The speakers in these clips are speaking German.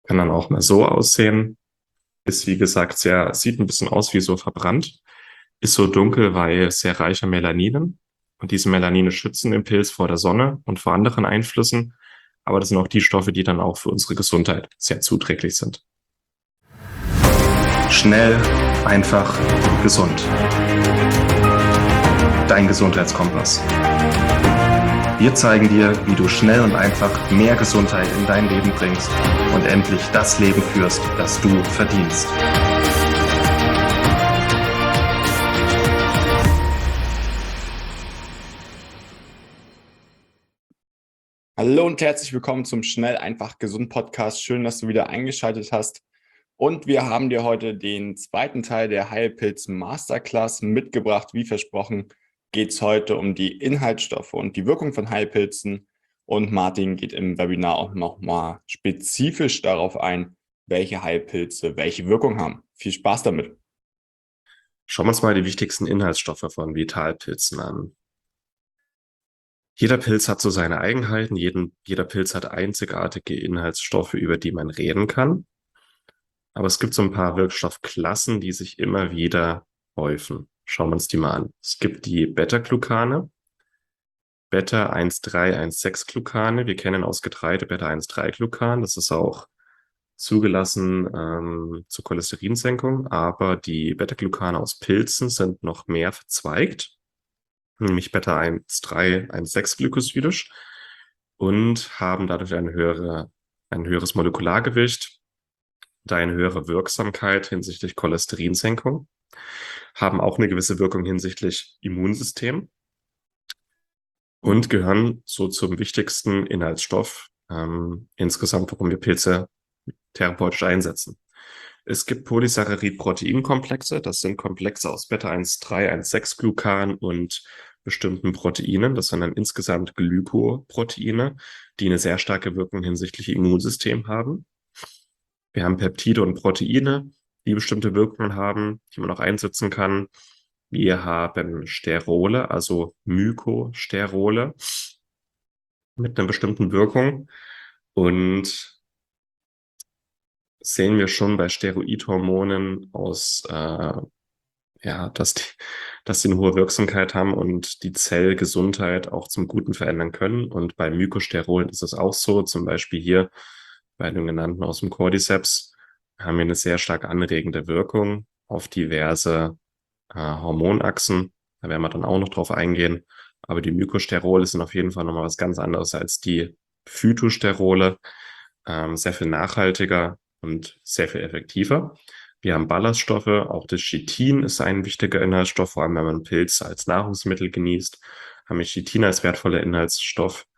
Kann dann auch mal so aussehen. Ist wie gesagt sieht ein bisschen aus wie so verbrannt. Ist so dunkel, weil sehr reicher Melaninen. Und diese Melanine schützen den Pilz vor der Sonne und vor anderen Einflüssen. Aber das sind auch die Stoffe, die dann auch für unsere Gesundheit sehr zuträglich sind. Schnell, einfach, gesund. Dein Gesundheitskompass. Wir zeigen dir, wie du schnell und einfach mehr Gesundheit in dein Leben bringst und endlich das Leben führst, das du verdienst. Hallo und herzlich willkommen zum Schnell, einfach, gesund Podcast. Schön, dass du wieder eingeschaltet hast. Und wir haben dir heute den zweiten Teil der Heilpilz Masterclass mitgebracht. Wie versprochen geht es heute um die Inhaltsstoffe und die Wirkung von Heilpilzen. Und Martin geht im Webinar auch nochmal spezifisch darauf ein, welche Heilpilze welche Wirkung haben. Viel Spaß damit. Schauen wir uns mal die wichtigsten Inhaltsstoffe von Vitalpilzen an. Jeder Pilz hat so seine Eigenheiten. Jeder Pilz hat einzigartige Inhaltsstoffe, über die man reden kann. Aber es gibt so ein paar Wirkstoffklassen, die sich immer wieder häufen. Schauen wir uns die mal an. Es gibt die Beta-Glucane, Beta-1,3,1,6-Glucane. Wir kennen aus Getreide Beta-1,3-Glucan. Das ist auch zugelassen zur Cholesterinsenkung. Aber die Beta-Glucane aus Pilzen sind noch mehr verzweigt, nämlich Beta-1,3,1,6-Glycosidisch und haben dadurch ein höheres Molekulargewicht, eine höhere Wirksamkeit hinsichtlich Cholesterinsenkung, haben auch eine gewisse Wirkung hinsichtlich Immunsystem und gehören so zum wichtigsten Inhaltsstoff insgesamt, warum wir Pilze therapeutisch einsetzen. Es gibt Polysaccharid-Proteinkomplexe. Das sind Komplexe aus Beta-1,3,1,6-Glucan und bestimmten Proteinen. Das sind dann insgesamt Glykoproteine, die eine sehr starke Wirkung hinsichtlich Immunsystem haben. Wir haben Peptide und Proteine, die bestimmte Wirkungen haben, die man auch einsetzen kann. Wir haben Sterole, also Mykosterole mit einer bestimmten Wirkung. Und sehen wir schon bei Steroidhormonen dass die eine hohe Wirksamkeit haben und die Zellgesundheit auch zum Guten verändern können. Und bei Mykosterolen ist es auch so, zum Beispiel hier bei dem genannten aus dem Cordyceps haben wir eine sehr stark anregende Wirkung auf diverse Hormonachsen. Da werden wir dann auch noch drauf eingehen. Aber die Mykosterole sind auf jeden Fall nochmal was ganz anderes als die Phytosterole. Sehr viel nachhaltiger und sehr viel effektiver. Wir haben Ballaststoffe, auch das Chitin ist ein wichtiger Inhaltsstoff, vor allem wenn man Pilze als Nahrungsmittel genießt, haben wir Chitin als wertvoller Inhaltsstoff.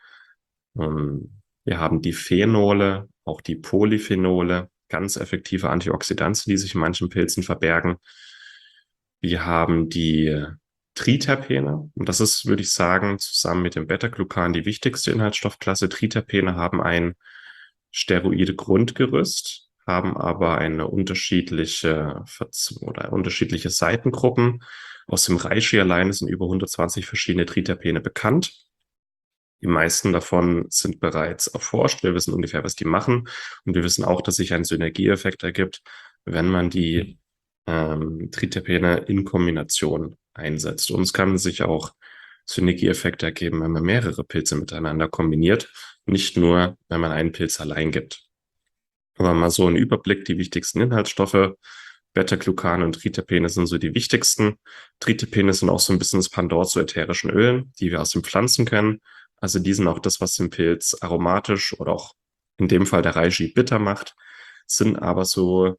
Wir haben die Phenole, auch die Polyphenole, ganz effektive Antioxidantien, die sich in manchen Pilzen verbergen. Wir haben die Triterpene, und das ist, würde ich sagen, zusammen mit dem Beta-Glucan die wichtigste Inhaltsstoffklasse. Triterpene haben ein Steroide-Grundgerüst, haben aber unterschiedliche Seitengruppen. Aus dem Reishi alleine sind über 120 verschiedene Triterpene bekannt. Die meisten davon sind bereits erforscht. Wir wissen ungefähr, was die machen. Und wir wissen auch, dass sich ein Synergieeffekt ergibt, wenn man die Triterpene in Kombination einsetzt. Und es kann sich auch Synergieeffekte ergeben, wenn man mehrere Pilze miteinander kombiniert, nicht nur, wenn man einen Pilz allein gibt. Aber mal so ein Überblick, die wichtigsten Inhaltsstoffe. Beta-Glucan und Triterpene sind so die wichtigsten. Triterpene sind auch so ein bisschen das Pendant zu ätherischen Ölen, die wir aus den Pflanzen kennen. Also die sind auch das, was den Pilz aromatisch oder auch in dem Fall der Reishi bitter macht, sind aber so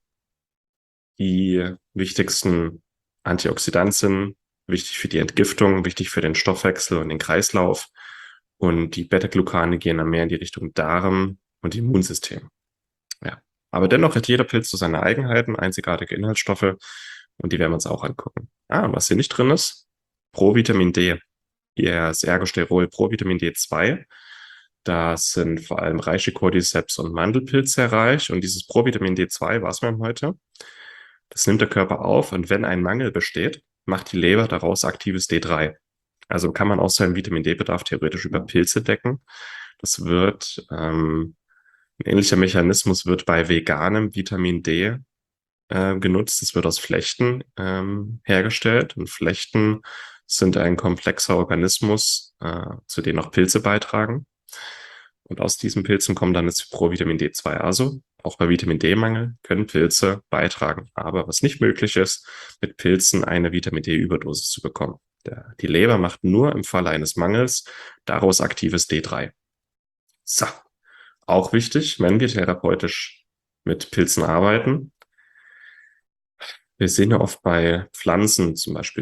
die wichtigsten Antioxidantien, wichtig für die Entgiftung, wichtig für den Stoffwechsel und den Kreislauf. Und die Beta-Glucane gehen dann mehr in die Richtung Darm und Immunsystem. Ja. Aber dennoch hat jeder Pilz so seine Eigenheiten, einzigartige Inhaltsstoffe, und die werden wir uns auch angucken. Und was hier nicht drin ist, Provitamin D. Hier ist Ergosterol, Provitamin D2. Da sind vor allem Reishi, Cordyceps und Mandelpilz sehr reich. Und dieses Provitamin D2, was wir haben heute, das nimmt der Körper auf, und wenn ein Mangel besteht, macht die Leber daraus aktives D3. Also kann man auch seinen Vitamin D-Bedarf theoretisch über Pilze decken. Das wird Ein ähnlicher Mechanismus wird bei veganem Vitamin D genutzt. Es wird aus Flechten hergestellt und Flechten sind ein komplexer Organismus, zu dem auch Pilze beitragen. Und aus diesen Pilzen kommt dann das Provitamin D2. Also auch bei Vitamin D-Mangel können Pilze beitragen. Aber was nicht möglich ist, mit Pilzen eine Vitamin D-Überdosis zu bekommen. Die Leber macht nur im Falle eines Mangels daraus aktives D3. So, auch wichtig, wenn wir therapeutisch mit Pilzen arbeiten. Wir sehen ja oft bei Pflanzen, zum Beispiel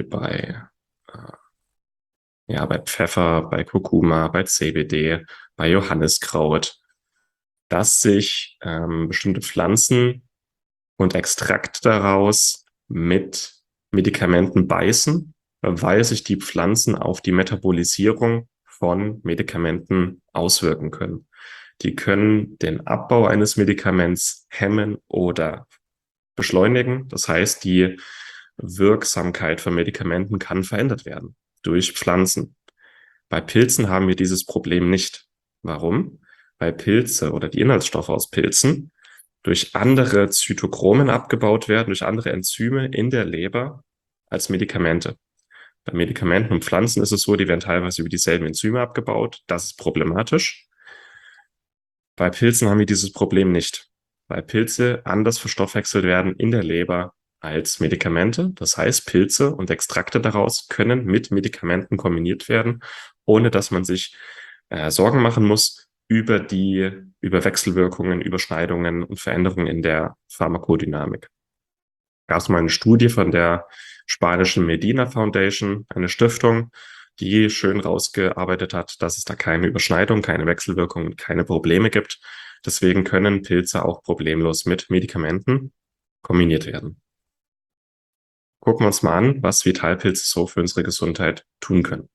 bei Pfeffer, bei Kurkuma, bei CBD, bei Johanniskraut, dass sich bestimmte Pflanzen und Extrakt daraus mit Medikamenten beißen, weil sich die Pflanzen auf die Metabolisierung von Medikamenten auswirken können. Die können den Abbau eines Medikaments hemmen oder beschleunigen. Das heißt, die Wirksamkeit von Medikamenten kann verändert werden durch Pflanzen. Bei Pilzen haben wir dieses Problem nicht. Warum? Weil Pilze oder die Inhaltsstoffe aus Pilzen durch andere Zytochromen abgebaut werden, durch andere Enzyme in der Leber als Medikamente. Bei Medikamenten und Pflanzen ist es so, die werden teilweise über dieselben Enzyme abgebaut. Das ist problematisch. Bei Pilzen haben wir dieses Problem nicht, weil Pilze anders verstoffwechselt werden in der Leber als Medikamente. Das heißt, Pilze und Extrakte daraus können mit Medikamenten kombiniert werden, ohne dass man sich Sorgen machen muss über Wechselwirkungen, Überschneidungen und Veränderungen in der Pharmakodynamik. Gab es mal eine Studie von der spanischen Medina Foundation, eine Stiftung, die schön rausgearbeitet hat, dass es da keine Überschneidung, keine Wechselwirkung, keine Probleme gibt. Deswegen können Pilze auch problemlos mit Medikamenten kombiniert werden. Gucken wir uns mal an, was Vitalpilze so für unsere Gesundheit tun können.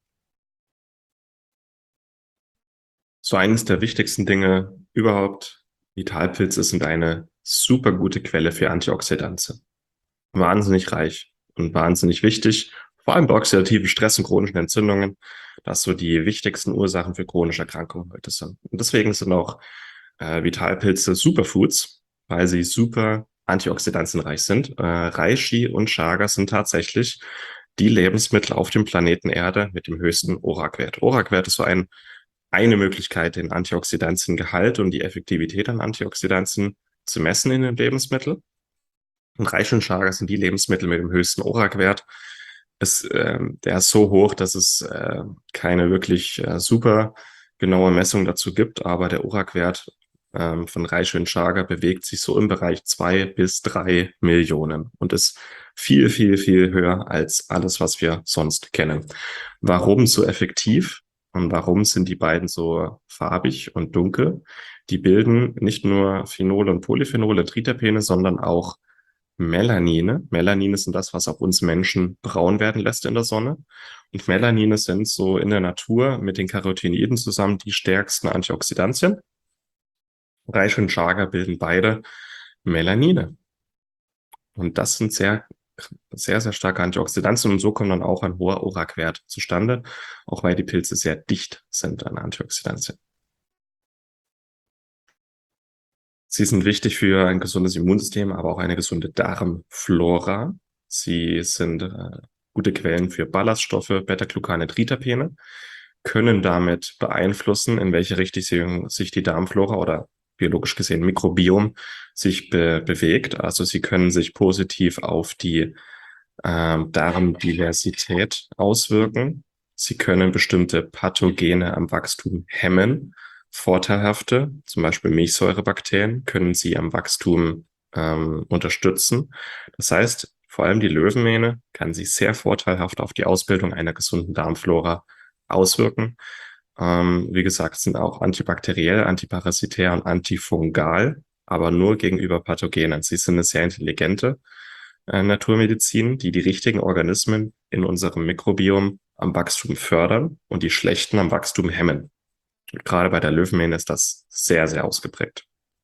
So eines der wichtigsten Dinge überhaupt, Vitalpilze sind eine super gute Quelle für Antioxidantien. Wahnsinnig reich und wahnsinnig wichtig, vor allem bei oxidativen Stress und chronischen Entzündungen, das so die wichtigsten Ursachen für chronische Erkrankungen heute sind. Und deswegen sind auch Vitalpilze Superfoods, weil sie super antioxidantienreich sind. Reishi und Chaga sind tatsächlich die Lebensmittel auf dem Planeten Erde mit dem höchsten ORAC-Wert. ORAC-Wert ist so eine Möglichkeit, den Antioxidantiengehalt und die Effektivität an Antioxidantien zu messen in den Lebensmitteln. Und Reishi und Chaga sind die Lebensmittel mit dem höchsten ORAC-Wert. Der ist so hoch, dass es keine wirklich super genaue Messung dazu gibt, aber der ORAC-Wert von Reishi und Chaga bewegt sich so im Bereich 2 bis 3 Millionen und ist viel, viel, viel höher als alles, was wir sonst kennen. Warum so effektiv und warum sind die beiden so farbig und dunkel? Die bilden nicht nur Phenole und Polyphenole, Triterpene, sondern auch Melanine. Melanine sind das, was auch uns Menschen braun werden lässt in der Sonne. Und Melanine sind so in der Natur mit den Carotinoiden zusammen die stärksten Antioxidantien. Reishi und Chaga bilden beide Melanine. Und das sind sehr, sehr, sehr starke Antioxidantien. Und so kommt dann auch ein hoher ORAC-Wert zustande, auch weil die Pilze sehr dicht sind an Antioxidantien. Sie sind wichtig für ein gesundes Immunsystem, aber auch eine gesunde Darmflora. Sie sind gute Quellen für Ballaststoffe, Beta-Glucane, Triterpene, können damit beeinflussen, in welche Richtung sich die Darmflora oder biologisch gesehen Mikrobiom sich bewegt. Also sie können sich positiv auf die Darmdiversität auswirken. Sie können bestimmte Pathogene am Wachstum hemmen. Vorteilhafte, zum Beispiel Milchsäurebakterien, können sie am Wachstum unterstützen. Das heißt, vor allem die Löwenmähne kann sich sehr vorteilhaft auf die Ausbildung einer gesunden Darmflora auswirken. Wie gesagt, sind auch antibakteriell, antiparasitär und antifungal, aber nur gegenüber Pathogenen. Sie sind eine sehr intelligente Naturmedizin, die richtigen Organismen in unserem Mikrobiom am Wachstum fördern und die schlechten am Wachstum hemmen. Und gerade bei der Löwenmähne ist das sehr, sehr ausgeprägt.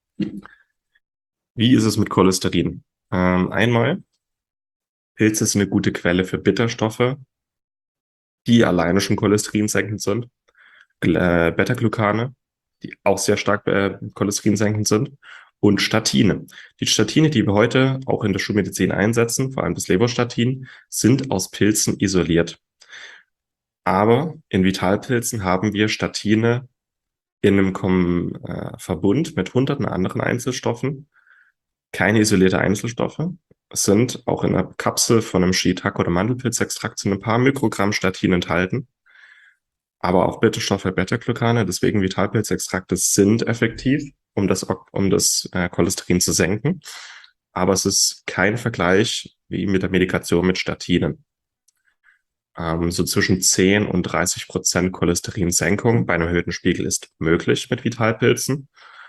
Wie ist es mit Cholesterin? Einmal, Pilze sind eine gute Quelle für Bitterstoffe, die alleine schon cholesterinsenkend sind. Beta-Glucane, die auch sehr stark cholesterinsenkend sind, und Statine. Die Statine, die wir heute auch in der Schulmedizin einsetzen, vor allem das Leberstatin, sind aus Pilzen isoliert. Aber in Vitalpilzen haben wir Statine in einem Verbund mit hunderten anderen Einzelstoffen, keine isolierte Einzelstoffe. Es sind auch in einer Kapsel von einem Shiitake- oder Mandelpilzextrakt sind ein paar Mikrogramm Statin enthalten, aber auch Bitterstoffe, Beta-Glucane. Deswegen Vitalpilzextrakte sind effektiv, um das Cholesterin zu senken. Aber es ist kein Vergleich wie mit der Medikation mit Statinen. So zwischen 10 und 30% Cholesterinsenkung bei einem erhöhten Spiegel ist möglich mit Vitalpilzen.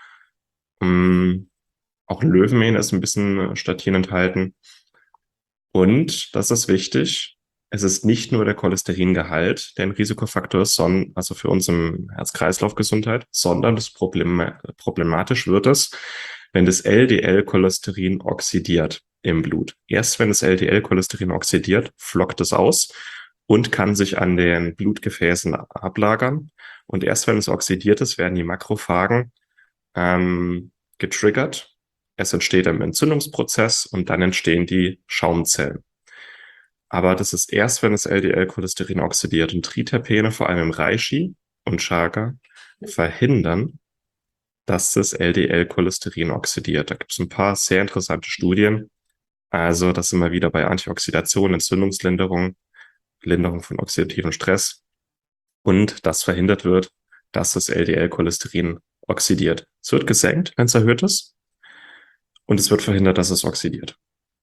Auch Löwenmähen ist ein bisschen Statin enthalten. Und, das ist wichtig, es ist nicht nur der Cholesteringehalt, der ein Risikofaktor ist, sondern, also für uns im Herz-Kreislauf-Gesundheit, sondern das problematisch wird es, wenn das LDL-Cholesterin oxidiert im Blut. Erst wenn das LDL-Cholesterin oxidiert, flockt es aus und kann sich an den Blutgefäßen ablagern. Und erst wenn es oxidiert ist, werden die Makrophagen getriggert. Es entsteht ein Entzündungsprozess und dann entstehen die Schaumzellen. Aber das ist erst, wenn das LDL-Cholesterin oxidiert, und Triterpene, vor allem im Reishi und Chaga, verhindern, dass das LDL-Cholesterin oxidiert. Da gibt es ein paar sehr interessante Studien. Also das sind wir wieder bei Antioxidation, Entzündungslinderung, Linderung von oxidativem Stress, und das verhindert wird, dass das LDL-Cholesterin oxidiert. Es wird gesenkt, wenn es erhöht ist, und es wird verhindert, dass es oxidiert.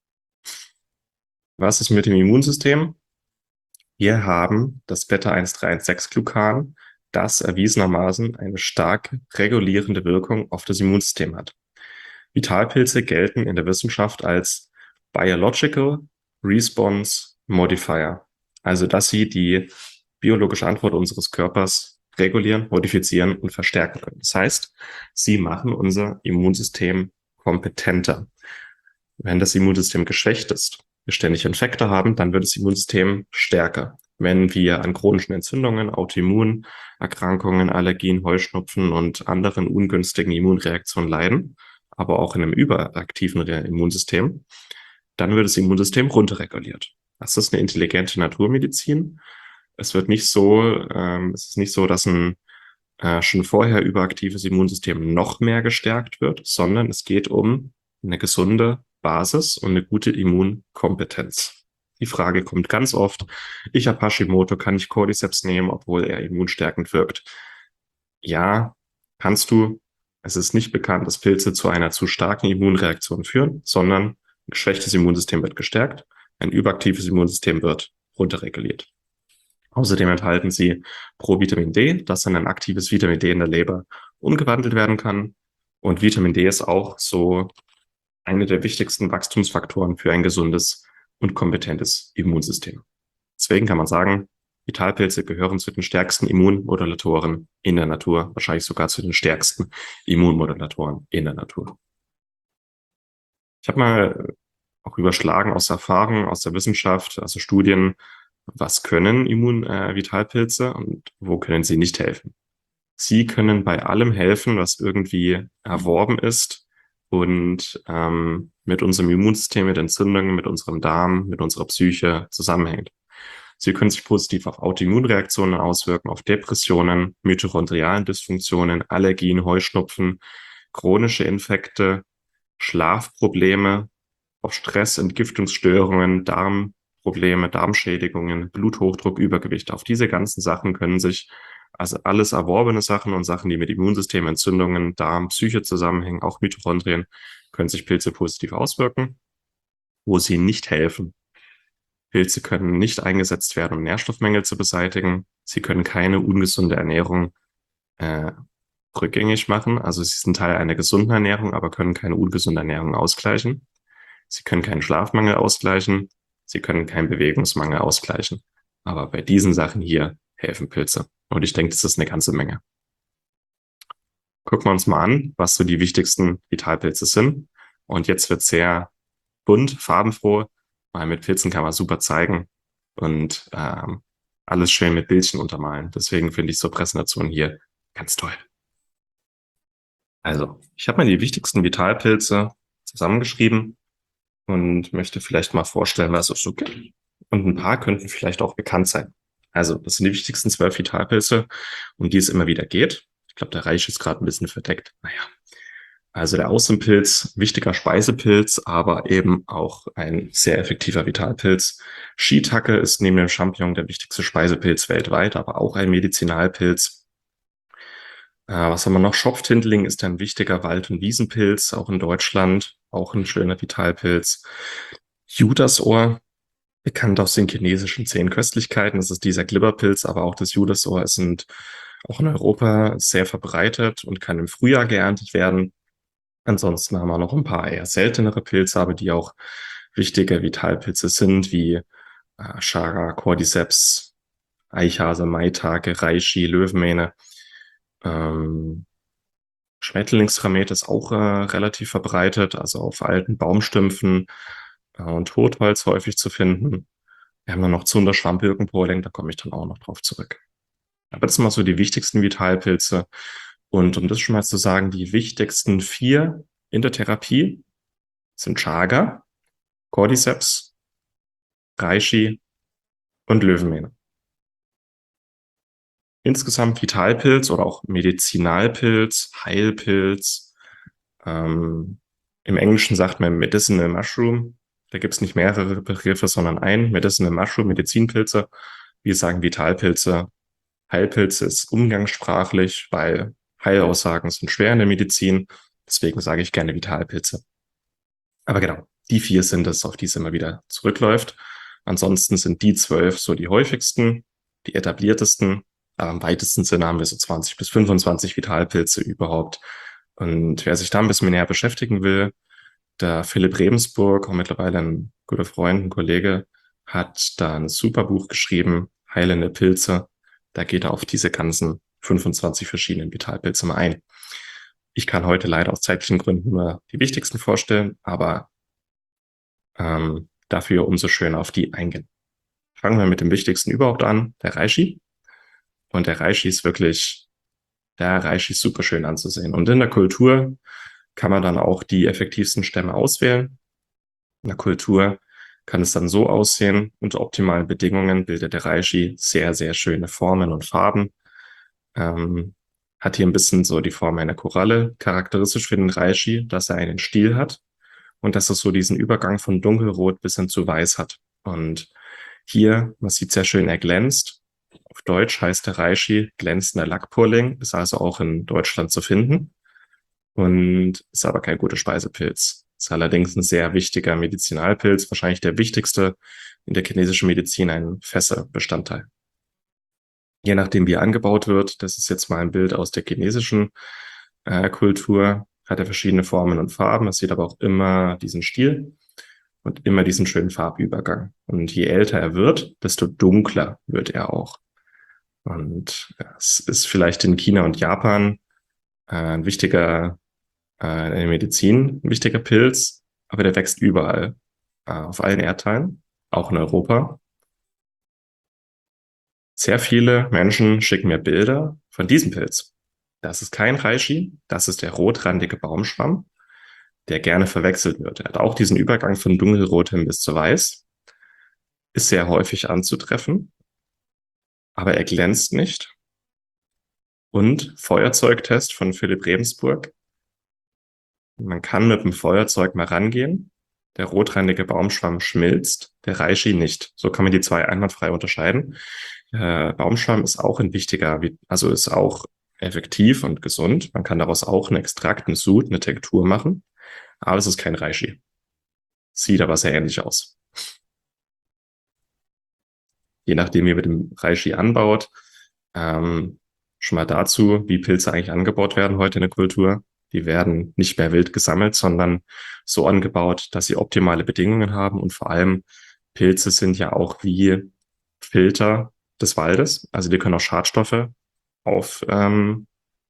Was ist mit dem Immunsystem? Wir haben das Beta-1,3,1,6-Glucan, das erwiesenermaßen eine stark regulierende Wirkung auf das Immunsystem hat. Vitalpilze gelten in der Wissenschaft als Biological Response Modifier, also dass sie die biologische Antwort unseres Körpers regulieren, modifizieren und verstärken können. Das heißt, sie machen unser Immunsystem kompetenter. Wenn das Immunsystem geschwächt ist, wir ständig Infekte haben, dann wird das Immunsystem stärker. Wenn wir an chronischen Entzündungen, Autoimmunerkrankungen, Allergien, Heuschnupfen und anderen ungünstigen Immunreaktionen leiden, aber auch in einem überaktiven Immunsystem, dann wird das Immunsystem runterreguliert. Das ist eine intelligente Naturmedizin. Es ist nicht so, dass ein schon vorher überaktives Immunsystem noch mehr gestärkt wird, sondern es geht um eine gesunde Basis und eine gute Immunkompetenz. Die Frage kommt ganz oft: Ich habe Hashimoto, kann ich Cordyceps nehmen, obwohl er immunstärkend wirkt? Ja, kannst du. Es ist nicht bekannt, dass Pilze zu einer zu starken Immunreaktion führen, sondern ein geschwächtes Immunsystem wird gestärkt, ein überaktives Immunsystem wird runterreguliert. Außerdem enthalten sie Provitamin D, das in ein aktives Vitamin D in der Leber umgewandelt werden kann. Und Vitamin D ist auch so eine der wichtigsten Wachstumsfaktoren für ein gesundes und kompetentes Immunsystem. Deswegen kann man sagen, Vitalpilze gehören zu den stärksten Immunmodulatoren in der Natur, wahrscheinlich sogar zu den stärksten Immunmodulatoren in der Natur. Ich habe mal auch überschlagen aus Erfahrung, aus der Wissenschaft, also Studien, was können Vitalpilze und wo können sie nicht helfen. Sie können bei allem helfen, was irgendwie erworben ist und mit unserem Immunsystem, mit Entzündungen, mit unserem Darm, mit unserer Psyche zusammenhängt. Sie können sich positiv auf Autoimmunreaktionen auswirken, auf Depressionen, mitochondrialen Dysfunktionen, Allergien, Heuschnupfen, chronische Infekte, Schlafprobleme, auf Stress, Entgiftungsstörungen, Darmprobleme, Darmschädigungen, Bluthochdruck, Übergewicht. Auf diese ganzen Sachen können sich, also alles erworbene Sachen und Sachen, die mit Immunsystem, Entzündungen, Darm, Psyche zusammenhängen, auch Mitochondrien, können sich Pilze positiv auswirken. Wo sie nicht helfen: Pilze können nicht eingesetzt werden, um Nährstoffmängel zu beseitigen. Sie können keine ungesunde Ernährung rückgängig machen. Also sie sind Teil einer gesunden Ernährung, aber können keine ungesunde Ernährung ausgleichen. Sie können keinen Schlafmangel ausgleichen. Sie können keinen Bewegungsmangel ausgleichen. Aber bei diesen Sachen hier helfen Pilze. Und ich denke, das ist eine ganze Menge. Gucken wir uns mal an, was so die wichtigsten Vitalpilze sind. Und jetzt wird sehr bunt, farbenfroh, weil mit Pilzen kann man super zeigen und alles schön mit Bildchen untermalen. Deswegen finde ich so Präsentationen hier ganz toll. Also, ich habe mal die wichtigsten Vitalpilze zusammengeschrieben und möchte vielleicht mal vorstellen, was es so gibt. Und ein paar könnten vielleicht auch bekannt sein. Also, das sind die wichtigsten 12 Vitalpilze, um die es immer wieder geht. Ich glaube, der Reich ist gerade ein bisschen verdeckt. Naja. Also der Außenpilz, wichtiger Speisepilz, aber eben auch ein sehr effektiver Vitalpilz. Shiitake ist neben dem Champignon der wichtigste Speisepilz weltweit, aber auch ein Medizinalpilz. Was haben wir noch? Schopftindling ist ein wichtiger Wald- und Wiesenpilz, auch in Deutschland, auch ein schöner Vitalpilz. Judasohr, bekannt aus den chinesischen 10 Köstlichkeiten, das ist dieser Glibberpilz, aber auch das Judasohr sind auch in Europa sehr verbreitet und kann im Frühjahr geerntet werden. Ansonsten haben wir noch ein paar eher seltenere Pilze, aber die auch wichtige Vitalpilze sind, wie Chaga, Cordyceps, Eichhase, Maitake, Reishi, Löwenmähne. Ähm, Schmetterlingsramet ist auch relativ verbreitet, also auf alten Baumstümpfen und Totholz häufig zu finden. Wir haben dann noch Zunder, Schwammwirkenpoling, da komme ich dann auch noch drauf zurück. Aber das sind mal so die wichtigsten Vitalpilze. Und um das schon mal zu sagen, die wichtigsten 4 in der Therapie sind Chaga, Cordyceps, Reishi und Löwenmähne. Insgesamt Vitalpilz oder auch Medizinalpilz, Heilpilz. Im Englischen sagt man Medicinal Mushroom. Da gibt es nicht mehrere Begriffe, sondern ein Medicinal Mushroom, Medizinpilze. Wir sagen Vitalpilze. Heilpilze ist umgangssprachlich, weil Heilaussagen sind schwer in der Medizin. Deswegen sage ich gerne Vitalpilze. Aber genau, die 4 sind es, auf die es immer wieder zurückläuft. Ansonsten sind die 12 so die häufigsten, die etabliertesten. Aber im weitesten Sinne haben wir so 20 bis 25 Vitalpilze überhaupt. Und wer sich da ein bisschen näher beschäftigen will, der Philipp Rebensburg, auch mittlerweile ein guter Freund, ein Kollege, hat da ein super Buch geschrieben, Heilende Pilze. Da geht er auf diese ganzen 25 verschiedenen Vitalpilze mal ein. Ich kann heute leider aus zeitlichen Gründen nur die wichtigsten vorstellen, aber dafür umso schöner auf die eingehen. Fangen wir mit dem wichtigsten überhaupt an, der Reishi. Und der Reishi ist wirklich, der Reishi ist super schön anzusehen. Und in der Kultur kann man dann auch die effektivsten Stämme auswählen. In der Kultur kann es dann so aussehen, unter optimalen Bedingungen bildet der Reishi sehr, sehr schöne Formen und Farben. Hat hier ein bisschen so die Form einer Koralle, charakteristisch für den Reishi, dass er einen Stiel hat und dass es so diesen Übergang von dunkelrot bis hin zu weiß hat. Und hier, man sieht sehr schön, er glänzt. Auf Deutsch heißt der Reishi glänzender Lackpurling, ist also auch in Deutschland zu finden und ist aber kein guter Speisepilz. Ist allerdings ein sehr wichtiger Medizinalpilz, wahrscheinlich der wichtigste in der chinesischen Medizin, ein fester Bestandteil. Je nachdem, wie er angebaut wird, das ist jetzt mal ein Bild aus der chinesischen Kultur, hat er verschiedene Formen und Farben. Es sieht aber auch immer diesen Stiel und immer diesen schönen Farbübergang. Und je älter er wird, desto dunkler wird er auch. Und es ist vielleicht in China und Japan ein wichtiger, in der Medizin ein wichtiger Pilz, aber der wächst überall, auf allen Erdteilen, auch in Europa. Sehr viele Menschen schicken mir Bilder von diesem Pilz. Das ist kein Reishi, das ist der rotrandige Baumschwamm, der gerne verwechselt wird. Er hat auch diesen Übergang von dunkelrot hin bis zu weiß, ist sehr häufig anzutreffen, aber er glänzt nicht. Und Feuerzeugtest von Philipp Rebensburg. Man kann mit dem Feuerzeug mal rangehen. Der rotrandige Baumschwamm schmilzt, der Reishi nicht. So kann man die 2 einwandfrei unterscheiden. Baumschwamm ist auch ein wichtiger, also ist auch effektiv und gesund. Man kann daraus auch einen Extrakt, einen Sud, eine Tinktur machen. Aber es ist kein Reishi. Sieht aber sehr ähnlich aus. Je nachdem, wie man den Reishi anbaut. Schon mal dazu, wie Pilze eigentlich angebaut werden heute in der Kultur. Die werden nicht mehr wild gesammelt, sondern so angebaut, dass sie optimale Bedingungen haben. Und vor allem Pilze sind ja auch wie Filter des Waldes. Also die können auch Schadstoffe aufbinden.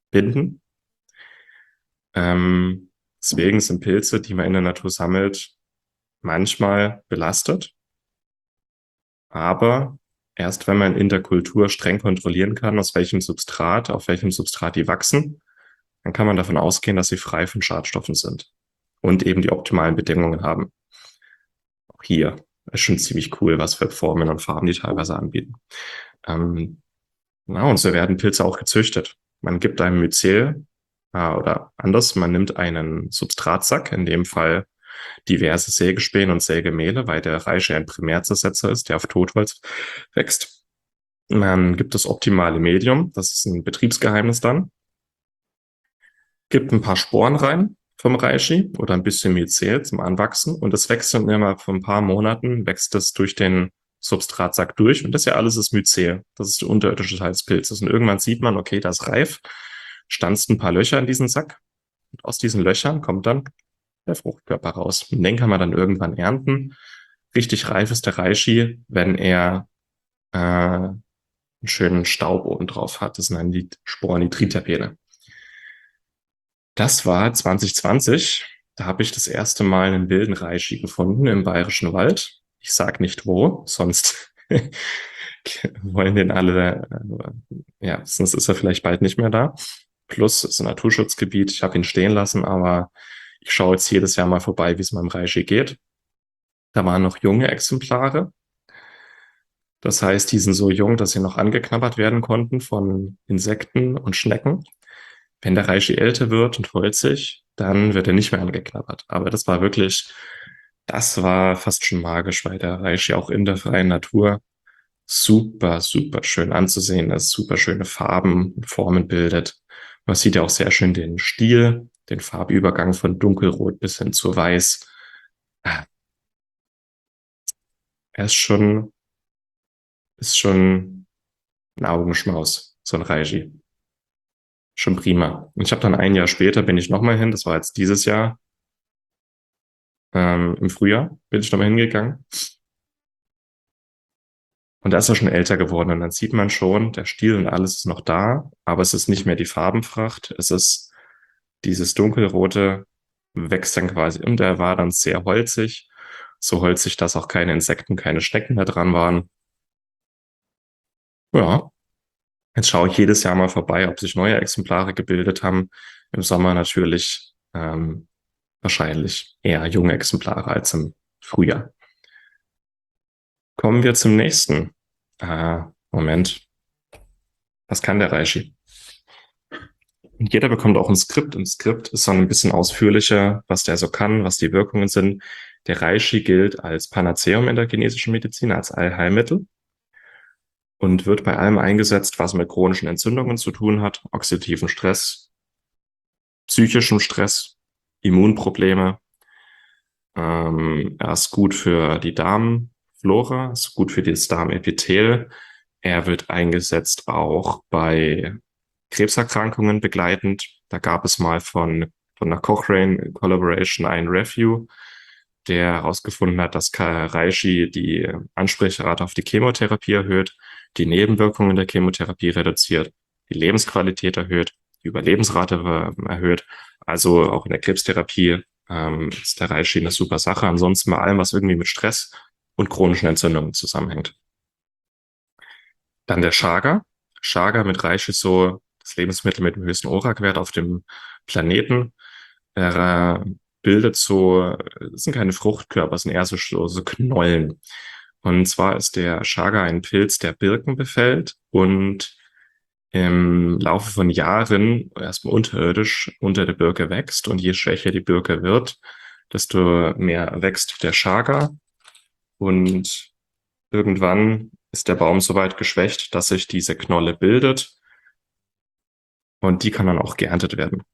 Deswegen sind Pilze, die man in der Natur sammelt, manchmal belastet. Aber erst wenn man in der Kultur streng kontrollieren kann, aus welchem Substrat, auf welchem Substrat die wachsen, dann kann man davon ausgehen, dass sie frei von Schadstoffen sind und eben die optimalen Bedingungen haben. Auch hier ist schon ziemlich cool, was für Formen und Farben die teilweise anbieten. Und so werden Pilze auch gezüchtet. Man gibt einem Myzel oder anders, man nimmt einen Substratsack, in dem Fall diverse Sägespäne und Sägemehle, weil der Reishi ein Primärzersetzer ist, der auf Totholz wächst. Man gibt das optimale Medium, das ist ein Betriebsgeheimnis dann, gibt ein paar Sporen rein vom Reishi oder ein bisschen Myzel zum Anwachsen und es wächst dann immer vor ein paar Monaten, wächst es durch den Substratsack durch und das ja alles ist Myzel. Das ist der unterirdische Teil des Pilzes. Und irgendwann sieht man, okay, das ist reif, stanzt ein paar Löcher in diesen Sack und aus diesen Löchern kommt dann der Fruchtkörper raus. Und den kann man dann irgendwann ernten. Richtig reif ist der Reishi, wenn er einen schönen Staub oben drauf hat. Das sind dann die Sporen, die Triterpene. Das war 2020. Da habe ich das erste Mal einen wilden Reishi gefunden im Bayerischen Wald. Ich sag nicht wo, sonst wollen den alle, ja, sonst ist er vielleicht bald nicht mehr da. Plus, es ist ein Naturschutzgebiet. Ich habe ihn stehen lassen, aber ich schaue jetzt jedes Jahr mal vorbei, wie es meinem Reishi geht. Da waren noch junge Exemplare. Das heißt, die sind so jung, dass sie noch angeknabbert werden konnten von Insekten und Schnecken. Wenn der Reishi älter wird und holzig, dann wird er nicht mehr angeknabbert. Aber das war fast schon magisch, weil der Reishi auch in der freien Natur super, super schön anzusehen ist, super schöne Farben und Formen bildet. Man sieht ja auch sehr schön den Stiel, den Farbübergang von dunkelrot bis hin zu weiß. Er ist schon ein Augenschmaus, so ein Reishi. Schon prima. Ich habe dann ein Jahr später bin ich nochmal hin, das war jetzt dieses Jahr, im Frühjahr bin ich nochmal hingegangen. Und da ist er schon älter geworden und dann sieht man schon, der Stiel und alles ist noch da, aber es ist nicht mehr die Farbenpracht, es ist dieses dunkelrote wächst dann quasi und der war dann sehr holzig, so holzig, dass auch keine Insekten, keine Schnecken mehr dran waren. Ja, jetzt schaue ich jedes Jahr mal vorbei, ob sich neue Exemplare gebildet haben. Im Sommer natürlich wahrscheinlich eher junge Exemplare als im Frühjahr. Kommen wir zum nächsten. Moment. Was kann der Reishi? Und jeder bekommt auch ein Skript. Ein Skript ist dann ein bisschen ausführlicher, was der so kann, was die Wirkungen sind. Der Reishi gilt als Panaceum in der chinesischen Medizin, als Allheilmittel und wird bei allem eingesetzt, was mit chronischen Entzündungen zu tun hat, oxidativen Stress, psychischem Stress, Immunprobleme. Er ist gut für die Darmflora, ist gut für das Darmepithel. Er wird eingesetzt auch bei Krebserkrankungen begleitend. Da gab es mal von der Cochrane Collaboration ein Review, der herausgefunden hat, dass Reishi die Ansprechrate auf die Chemotherapie erhöht, die Nebenwirkungen der Chemotherapie reduziert, die Lebensqualität erhöht, die Überlebensrate erhöht. Also auch in der Krebstherapie ist der Reishi eine super Sache. Ansonsten bei allem, was irgendwie mit Stress und chronischen Entzündungen zusammenhängt. Dann der Chaga. Chaga mit Reishi ist so das Lebensmittel mit dem höchsten ORAC-Wert auf dem Planeten. Er bildet das sind keine Fruchtkörper, es sind eher so Knollen. Und zwar ist der Chaga ein Pilz, der Birken befällt und im Laufe von Jahren erstmal unterirdisch unter der Birke wächst. Und je schwächer die Birke wird, desto mehr wächst der Chaga. Und irgendwann ist der Baum so weit geschwächt, dass sich diese Knolle bildet. Und die kann dann auch geerntet werden.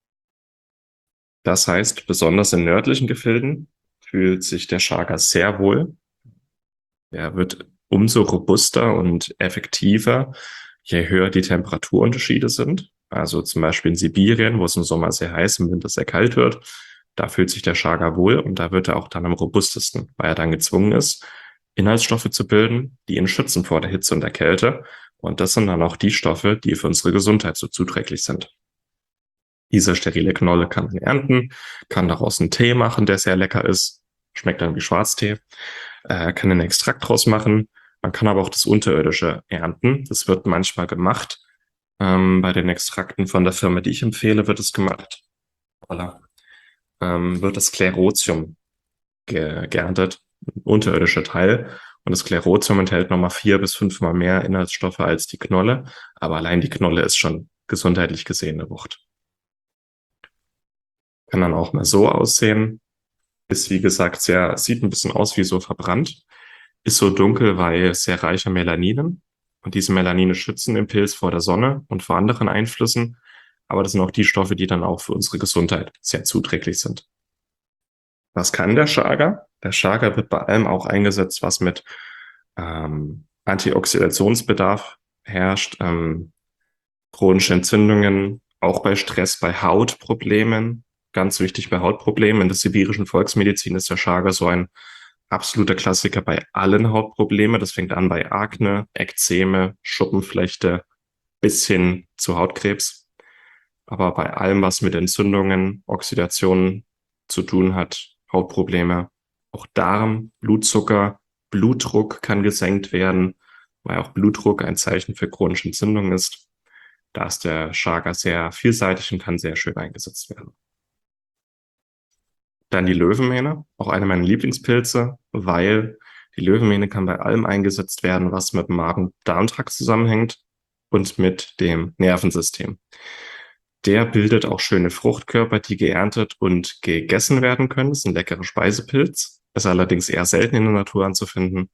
Das heißt, besonders in nördlichen Gefilden fühlt sich der Chaga sehr wohl. Er wird umso robuster und effektiver, je höher die Temperaturunterschiede sind. Also zum Beispiel in Sibirien, wo es im Sommer sehr heiß, im Winter sehr kalt wird. Da fühlt sich der Chaga wohl und da wird er auch dann am robustesten, weil er dann gezwungen ist, Inhaltsstoffe zu bilden, die ihn schützen vor der Hitze und der Kälte. Und das sind dann auch die Stoffe, die für unsere Gesundheit so zuträglich sind. Diese sterile Knolle kann man ernten, kann daraus einen Tee machen, der sehr lecker ist, schmeckt dann wie Schwarztee, kann einen Extrakt draus machen. Man kann aber auch das Unterirdische ernten. Das wird manchmal gemacht Bei den Extrakten von der Firma, die ich empfehle, wird es gemacht. Voilà. Wird das Sklerotium geerntet, ein unterirdischer Teil. Und das Sklerotium enthält nochmal 4 bis 5-mal mehr Inhaltsstoffe als die Knolle. Aber allein die Knolle ist schon gesundheitlich gesehen eine Wucht. Kann dann auch mal so aussehen. Ist, wie gesagt, sieht ein bisschen aus wie so verbrannt. Ist so dunkel, weil sehr reicher Melaninen. Und diese Melanine schützen den Pilz vor der Sonne und vor anderen Einflüssen. Aber das sind auch die Stoffe, die dann auch für unsere Gesundheit sehr zuträglich sind. Was kann der Chaga? Der Chaga wird bei allem auch eingesetzt, was mit Antioxidationsbedarf herrscht, chronische Entzündungen, auch bei Stress, bei Hautproblemen. Ganz wichtig bei Hautproblemen. In der sibirischen Volksmedizin ist der Chaga so ein absoluter Klassiker bei allen Hautproblemen. Das fängt an bei Akne, Ekzeme, Schuppenflechte bis hin zu Hautkrebs. Aber bei allem, was mit Entzündungen, Oxidationen zu tun hat, Hautprobleme, auch Darm, Blutzucker, Blutdruck kann gesenkt werden, weil auch Blutdruck ein Zeichen für chronische Entzündung ist. Da ist der Chaga sehr vielseitig und kann sehr schön eingesetzt werden. Dann die Löwenmähne, auch eine meiner Lieblingspilze, weil die Löwenmähne kann bei allem eingesetzt werden, was mit dem Magen-Darm-Trakt zusammenhängt und mit dem Nervensystem. Der bildet auch schöne Fruchtkörper, die geerntet und gegessen werden können. Das ist ein leckerer Speisepilz, ist allerdings eher selten in der Natur anzufinden.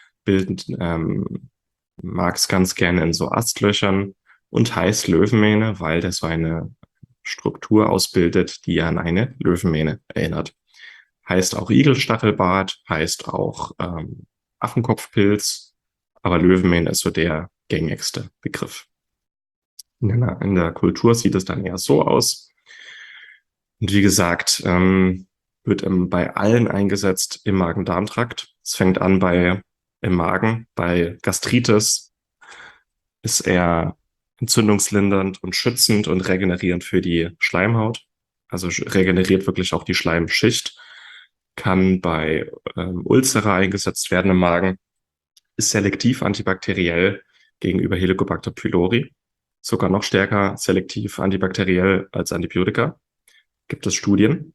Mag es ganz gerne in so Astlöchern und heißt Löwenmähne, weil der so eine Struktur ausbildet, die an eine Löwenmähne erinnert. Heißt auch Igelstachelbart, heißt auch Affenkopfpilz, aber Löwenmähne ist so der gängigste Begriff. In der Kultur sieht es dann eher so aus. Und wie gesagt, wird bei allen eingesetzt im Magen-Darm-Trakt. Es fängt an im Magen, bei Gastritis ist er entzündungslindernd und schützend und regenerierend für die Schleimhaut. Also regeneriert wirklich auch die Schleimschicht. Kann bei Ulcera eingesetzt werden im Magen. Ist selektiv antibakteriell gegenüber Helicobacter pylori. Sogar noch stärker selektiv antibakteriell als Antibiotika. Gibt es Studien.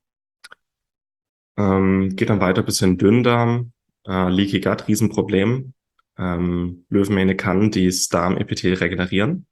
Geht dann weiter bis in Dünndarm, Leaky Gut, Riesenproblem. Löwenmähne kann das Darmepithel regenerieren,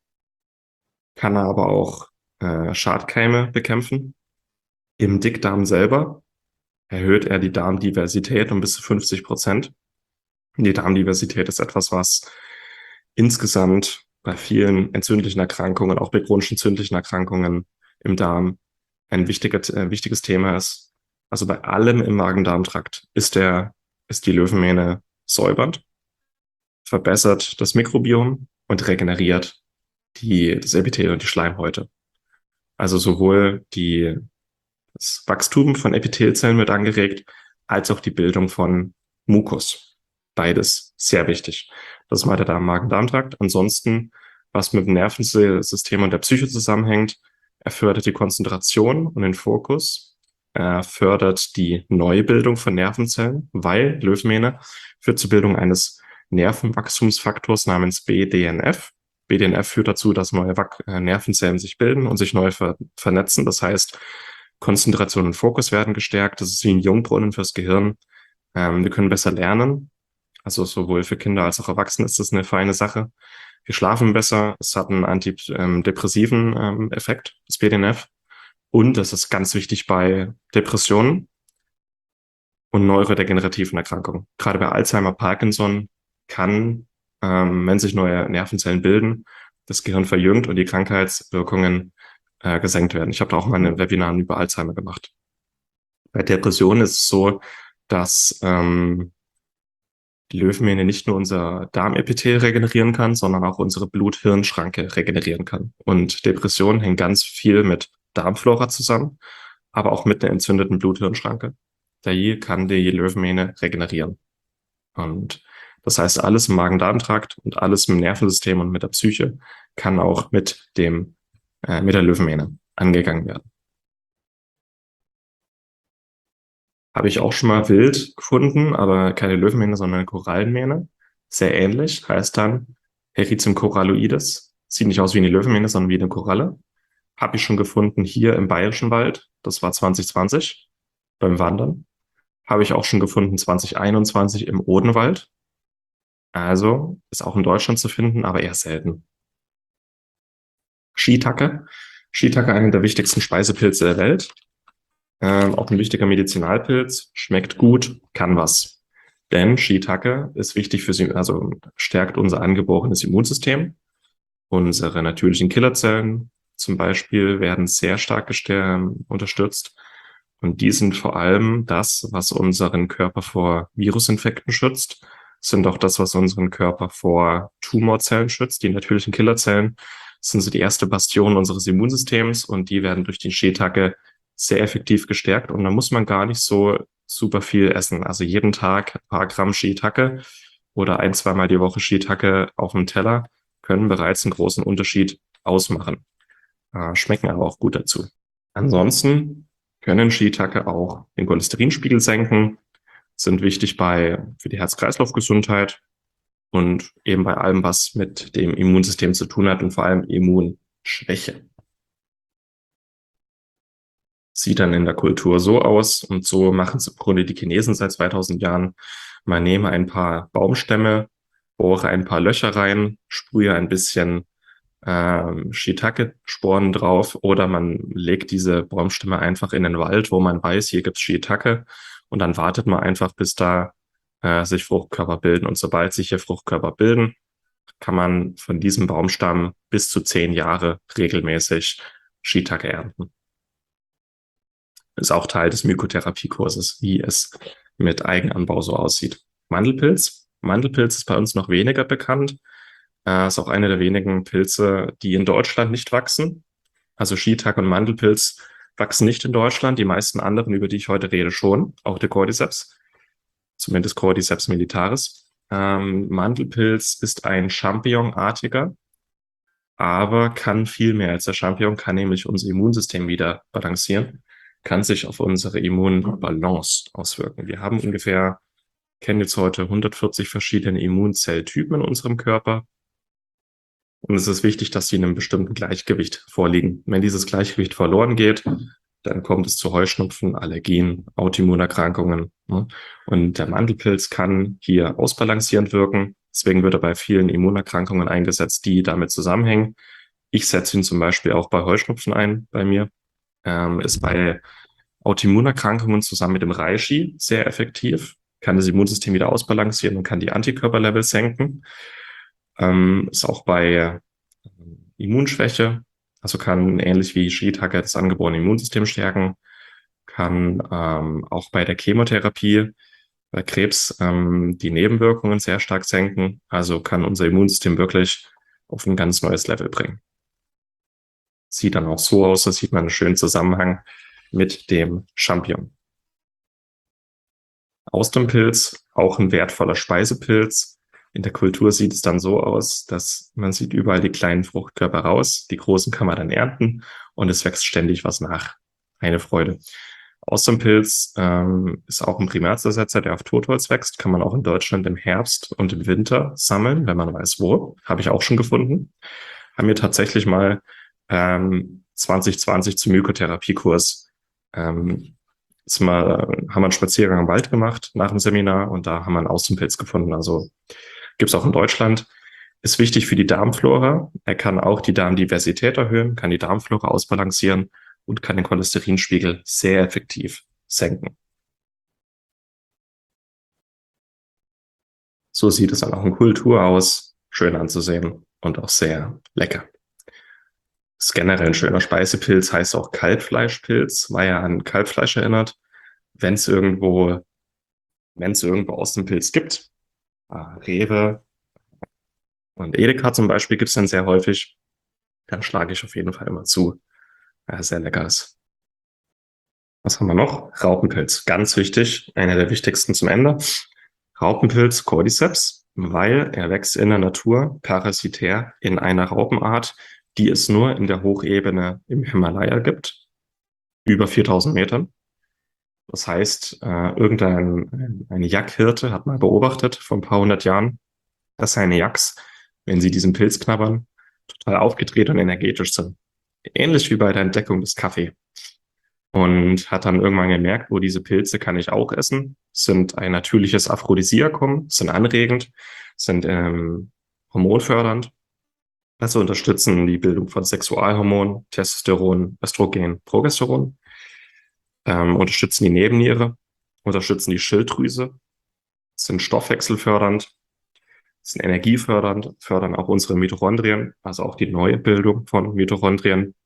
kann aber auch Schadkeime bekämpfen. Im Dickdarm selber erhöht er die Darmdiversität um bis zu 50%. Die Darmdiversität ist etwas, was insgesamt bei vielen entzündlichen Erkrankungen, auch bei chronisch entzündlichen Erkrankungen im Darm, ein wichtiges Thema ist. Also bei allem im Magen-Darm-Trakt ist die Löwenmähne säubernd, verbessert das Mikrobiom und regeneriert das Epithel und die Schleimhäute. Also sowohl das Wachstum von Epithelzellen wird angeregt, als auch die Bildung von Mukus. Beides sehr wichtig. Das meint er da im Magen-Darm-Trakt. Ansonsten, was mit dem Nervensystem und der Psyche zusammenhängt, er fördert die Konzentration und den Fokus. Er fördert die Neubildung von Nervenzellen, weil Löwenmähne führt zur Bildung eines Nervenwachstumsfaktors namens BDNF. BDNF führt dazu, dass neue Nervenzellen sich bilden und sich neu vernetzen. Das heißt, Konzentration und Fokus werden gestärkt. Das ist wie ein Jungbrunnen fürs Gehirn. Wir können besser lernen. Also sowohl für Kinder als auch Erwachsene ist das eine feine Sache. Wir schlafen besser. Es hat einen antidepressiven Effekt, das BDNF. Und das ist ganz wichtig bei Depressionen und neurodegenerativen Erkrankungen. Gerade bei Alzheimer, Parkinson kann, wenn sich neue Nervenzellen bilden, das Gehirn verjüngt und die Krankheitswirkungen gesenkt werden. Ich habe da auch mal ein Webinar über Alzheimer gemacht. Bei Depressionen ist es so, dass die Löwenmähne nicht nur unser Darmepithel regenerieren kann, sondern auch unsere Blut-Hirn-Schranke regenerieren kann. Und Depressionen hängen ganz viel mit Darmflora zusammen, aber auch mit einer entzündeten Blut-Hirn-Schranke. Da kann die Löwenmähne regenerieren. Und das heißt, alles im Magen-Darm-Trakt und alles im Nervensystem und mit der Psyche kann auch mit der Löwenmähne angegangen werden. Habe ich auch schon mal wild gefunden, aber keine Löwenmähne, sondern eine Korallenmähne. Sehr ähnlich, heißt dann Heritium coralloides. Sieht nicht aus wie eine Löwenmähne, sondern wie eine Koralle. Habe ich schon gefunden hier im Bayerischen Wald. Das war 2020 beim Wandern. Habe ich auch schon gefunden 2021 im Odenwald. Also ist auch in Deutschland zu finden, aber eher selten. Shiitake. Shiitake, einer der wichtigsten Speisepilze der Welt. Auch ein wichtiger Medizinalpilz. Schmeckt gut, kann was. Denn Shiitake ist wichtig für, also stärkt unser angeborenes Immunsystem. Unsere natürlichen Killerzellen zum Beispiel werden sehr stark unterstützt. Und die sind vor allem das, was unseren Körper vor Virusinfekten schützt, sind auch das, was unseren Körper vor Tumorzellen schützt. Die natürlichen Killerzellen sind so die erste Bastion unseres Immunsystems und die werden durch die Shiitake sehr effektiv gestärkt. Und da muss man gar nicht so super viel essen. Also jeden Tag ein paar Gramm Shiitake oder ein-, zweimal die Woche Shiitake auf dem Teller können bereits einen großen Unterschied ausmachen. Schmecken aber auch gut dazu. Ansonsten können Shiitake auch den Cholesterinspiegel senken, sind wichtig für die Herz-Kreislauf-Gesundheit und eben bei allem, was mit dem Immunsystem zu tun hat und vor allem Immunschwäche. Sieht dann in der Kultur so aus und so machen es im Grunde die Chinesen seit 2000 Jahren. Man nehme ein paar Baumstämme, bohre ein paar Löcher rein, sprühe ein bisschen Shiitake-Sporen drauf oder man legt diese Baumstämme einfach in den Wald, wo man weiß, hier gibt's Shiitake und dann wartet man einfach, bis da sich Fruchtkörper bilden. Und sobald sich hier Fruchtkörper bilden, kann man von diesem Baumstamm bis zu 10 Jahre regelmäßig Shiitake ernten. Ist auch Teil des Mykotherapiekurses, wie es mit Eigenanbau so aussieht. Mandelpilz. Mandelpilz ist bei uns noch weniger bekannt. Ist auch eine der wenigen Pilze, die in Deutschland nicht wachsen. Also Shiitake und Mandelpilz wachsen nicht in Deutschland. Die meisten anderen, über die ich heute rede, schon. Auch der Cordyceps. Zumindest Cordyceps militaris. Mandelpilz ist ein Champignonartiger, aber kann viel mehr als der Champignon, kann nämlich unser Immunsystem wieder balancieren, kann sich auf unsere Immunbalance auswirken. Wir haben kennen jetzt heute 140 verschiedene Immunzelltypen in unserem Körper. Und es ist wichtig, dass sie in einem bestimmten Gleichgewicht vorliegen. Wenn dieses Gleichgewicht verloren geht, dann kommt es zu Heuschnupfen, Allergien, Autoimmunerkrankungen. Und der Mandelpilz kann hier ausbalancierend wirken. Deswegen wird er bei vielen Immunerkrankungen eingesetzt, die damit zusammenhängen. Ich setze ihn zum Beispiel auch bei Heuschnupfen ein, bei mir. Ist bei Autoimmunerkrankungen zusammen mit dem Reishi sehr effektiv, kann das Immunsystem wieder ausbalancieren und kann die Antikörperlevel senken. Ist auch bei Immunschwäche, also kann ähnlich wie Shiitake das angeborene Immunsystem stärken, kann auch bei der Chemotherapie, bei Krebs die Nebenwirkungen sehr stark senken, also kann unser Immunsystem wirklich auf ein ganz neues Level bringen. Sieht dann auch so aus, da sieht man einen schönen Zusammenhang mit dem Champignon. Austernpilz, auch ein wertvoller Speisepilz. In der Kultur sieht es dann so aus, dass man sieht überall die kleinen Fruchtkörper raus, die großen kann man dann ernten und es wächst ständig was nach. Eine Freude. Austernpilz ist auch ein Primärzersetzer, der auf Totholz wächst, kann man auch in Deutschland im Herbst und im Winter sammeln, wenn man weiß wo. Habe ich auch schon gefunden. Haben wir tatsächlich mal 2020 zum Mykotherapiekurs haben wir einen Spaziergang im Wald gemacht nach dem Seminar und da haben wir einen Austernpilz gefunden. Also gibt's auch in Deutschland. Ist wichtig für die Darmflora. Er kann auch die Darmdiversität erhöhen, kann die Darmflora ausbalancieren und kann den Cholesterinspiegel sehr effektiv senken. So sieht es dann auch in Kultur aus. Schön anzusehen und auch sehr lecker. Ist generell ein schöner Speisepilz, heißt auch Kalbfleischpilz, weil er an Kalbfleisch erinnert. Wenn es irgendwo Austernpilz gibt, Rewe und Edeka zum Beispiel gibt es dann sehr häufig, dann schlage ich auf jeden Fall immer zu. Sehr lecker ist. Was haben wir noch? Raupenpilz, ganz wichtig, einer der wichtigsten zum Ende. Raupenpilz Cordyceps, weil er wächst in der Natur parasitär in einer Raupenart, die es nur in der Hochebene im Himalaya gibt, über 4000 Metern. Das heißt, eine Jackhirte hat mal beobachtet vor ein paar hundert Jahren, dass seine Yaks, wenn sie diesen Pilz knabbern, total aufgedreht und energetisch sind. Ähnlich wie bei der Entdeckung des Kaffee. Und hat dann irgendwann gemerkt, wo diese Pilze kann ich auch essen, sind ein natürliches Aphrodisiakum, sind anregend, sind hormonfördernd, also unterstützen die Bildung von Sexualhormonen, Testosteron, Östrogen, Progesteron, unterstützen die Nebenniere, unterstützen die Schilddrüse, sind stoffwechselfördernd, sind energiefördernd, fördern auch unsere Mitochondrien, also auch die neue Bildung von Mitochondrien,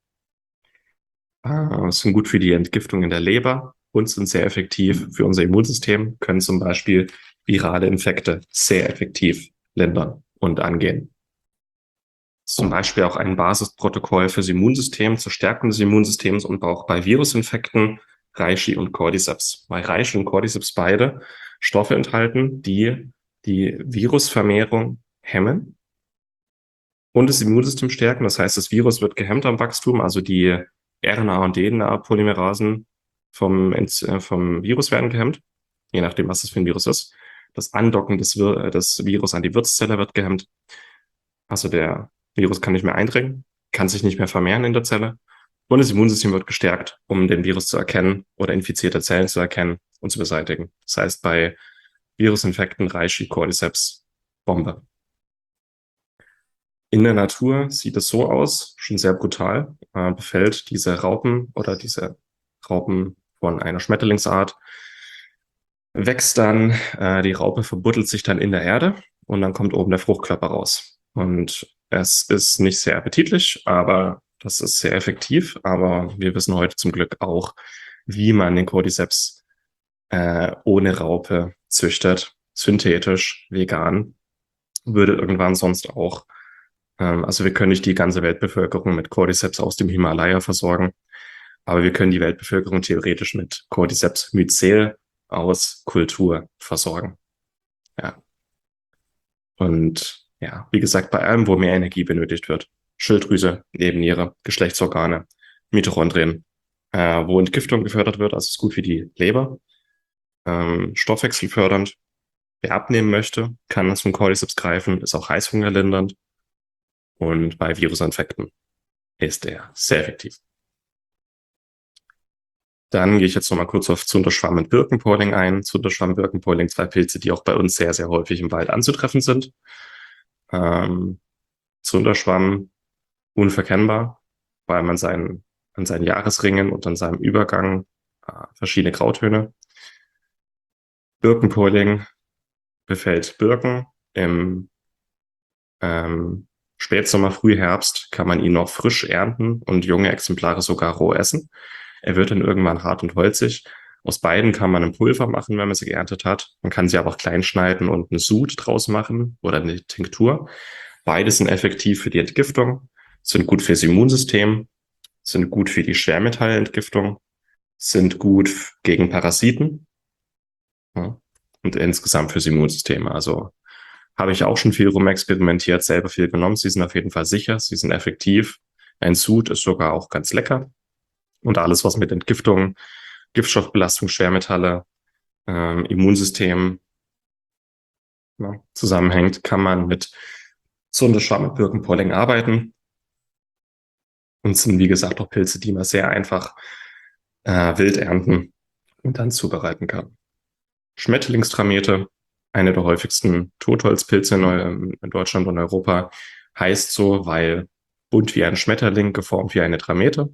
sind gut für die Entgiftung in der Leber und sind sehr effektiv für unser Immunsystem, können zum Beispiel virale Infekte sehr effektiv lindern und angehen. Zum Beispiel auch ein Basisprotokoll fürs Immunsystem zur Stärkung des Immunsystems und auch bei Virusinfekten Reishi und Cordyceps. Weil Reishi und Cordyceps beide Stoffe enthalten, die die Virusvermehrung hemmen und das Immunsystem stärken. Das heißt, das Virus wird gehemmt am Wachstum, also die RNA- und DNA-Polymerasen vom Virus werden gehemmt, je nachdem, was das für ein Virus ist. Das Andocken des Virus an die Wirtszelle wird gehemmt. Also der Virus kann nicht mehr eindringen, kann sich nicht mehr vermehren in der Zelle und das Immunsystem wird gestärkt, um den Virus zu erkennen oder infizierte Zellen zu erkennen und zu beseitigen. Das heißt, bei Virusinfekten Reishi, Cordyceps, Bombe. In der Natur sieht es so aus, schon sehr brutal, befällt diese Raupen oder diese Raupen von einer Schmetterlingsart, wächst dann, die Raupe verbuddelt sich dann in der Erde und dann kommt oben der Fruchtkörper raus. Und es ist nicht sehr appetitlich, aber das ist sehr effektiv. Aber wir wissen heute zum Glück auch, wie man den Cordyceps ohne Raupe züchtet, synthetisch, vegan, würde irgendwann sonst auch, also wir können nicht die ganze Weltbevölkerung mit Cordyceps aus dem Himalaya versorgen, aber wir können die Weltbevölkerung theoretisch mit Cordyceps mycel aus Kultur versorgen. Ja. Und ja, wie gesagt, bei allem, wo mehr Energie benötigt wird, Schilddrüse, Nebenniere, Geschlechtsorgane, Mitochondrien, wo Entgiftung gefördert wird, also ist gut für die Leber, stoffwechselfördernd. Wer abnehmen möchte, kann zum Cordyceps greifen, ist auch heißhungerlindernd und bei Virusinfekten ist er sehr effektiv. Dann gehe ich jetzt nochmal kurz auf Zunderschwamm und Birkenpolling ein. Zunderschwamm, Birkenpolling, zwei Pilze, die auch bei uns sehr, sehr häufig im Wald anzutreffen sind. Zunderschwamm unverkennbar, weil man an seinen Jahresringen und an seinem Übergang verschiedene Grautöne. Birkenpolling befällt Birken. Im Spätsommer, Frühherbst kann man ihn noch frisch ernten und junge Exemplare sogar roh essen. Er wird dann irgendwann hart und holzig. Aus beiden kann man ein Pulver machen, wenn man sie geerntet hat. Man kann sie aber auch klein schneiden und einen Sud draus machen oder eine Tinktur. Beide sind effektiv für die Entgiftung, sind gut fürs Immunsystem, sind gut für die Schwermetallentgiftung, sind gut gegen Parasiten, ja, und insgesamt fürs Immunsystem. Also habe ich auch schon viel rumexperimentiert, selber viel genommen. Sie sind auf jeden Fall sicher, sie sind effektiv. Ein Sud ist sogar auch ganz lecker. Und alles, was mit Entgiftung, Giftstoffbelastung, Schwermetalle, Immunsystem zusammenhängt, kann man mit Zunderschwamm und Birkenpolling arbeiten. Und sind, wie gesagt, auch Pilze, die man sehr einfach wild ernten und dann zubereiten kann. Schmetterlingstramete, eine der häufigsten Totholzpilze in Deutschland und Europa, heißt so, weil bunt wie ein Schmetterling, geformt wie eine Tramete.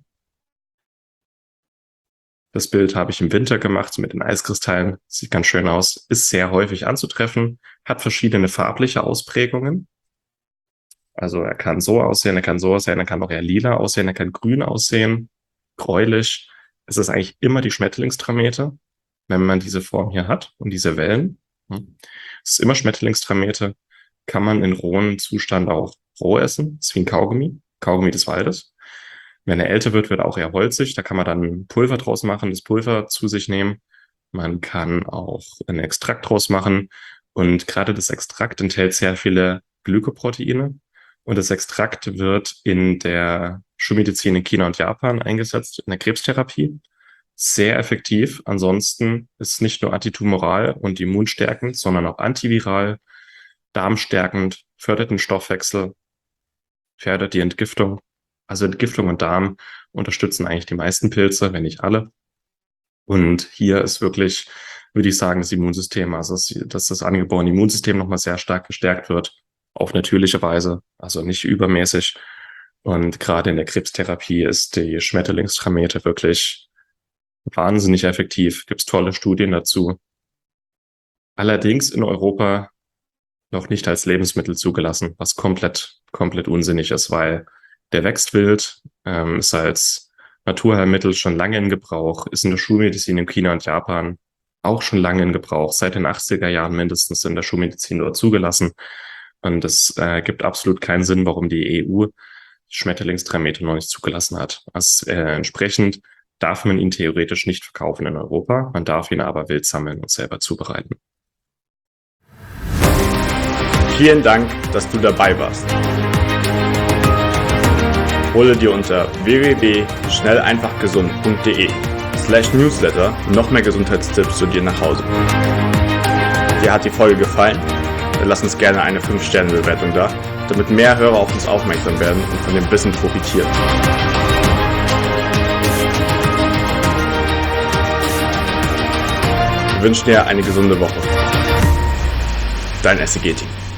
Das Bild habe ich im Winter gemacht mit den Eiskristallen. Sieht ganz schön aus. Ist sehr häufig anzutreffen. Hat verschiedene farbliche Ausprägungen. Also er kann so aussehen, er kann so aussehen, er kann auch eher lila aussehen, er kann grün aussehen, gräulich. Es ist eigentlich immer die Schmetterlingstramete, wenn man diese Form hier hat und diese Wellen. Es ist immer Schmetterlingstramete. Kann man in rohem Zustand auch roh essen. Das ist wie ein Kaugummi, Kaugummi des Waldes. Wenn er älter wird, wird er auch eher holzig. Da kann man dann Pulver draus machen, das Pulver zu sich nehmen. Man kann auch einen Extrakt draus machen. Und gerade das Extrakt enthält sehr viele Glykoproteine. Und das Extrakt wird in der Schulmedizin in China und Japan eingesetzt, in der Krebstherapie. Sehr effektiv. Ansonsten ist es nicht nur antitumoral und immunstärkend, sondern auch antiviral, darmstärkend, fördert den Stoffwechsel, fördert die Entgiftung. Also Entgiftung und Darm unterstützen eigentlich die meisten Pilze, wenn nicht alle. Und hier ist wirklich, würde ich sagen, das Immunsystem, also dass das angeborene Immunsystem nochmal sehr stark gestärkt wird, auf natürliche Weise, also nicht übermäßig. Und gerade in der Krebstherapie ist die Schmetterlingstramete wirklich wahnsinnig effektiv. Gibt es tolle Studien dazu. Allerdings in Europa noch nicht als Lebensmittel zugelassen, was komplett unsinnig ist, weil der wächst wild, ist als Naturheilmittel schon lange in Gebrauch, ist in der Schulmedizin in China und Japan auch schon lange in Gebrauch, seit den 80er Jahren mindestens in der Schulmedizin dort zugelassen. Und es gibt absolut keinen Sinn, warum die EU die Schmetterlingstramete noch nicht zugelassen hat. Also, entsprechend darf man ihn theoretisch nicht verkaufen in Europa, man darf ihn aber wild sammeln und selber zubereiten. Vielen Dank, dass du dabei warst. Hole dir unter www.schnelleinfachgesund.de/newsletter noch mehr Gesundheitstipps zu dir nach Hause. Dir hat die Folge gefallen? Dann lass uns gerne eine 5-Sterne-Bewertung da, damit mehr Hörer auf uns aufmerksam werden und von dem Wissen profitieren. Wir wünschen dir eine gesunde Woche. Dein SEG-Team.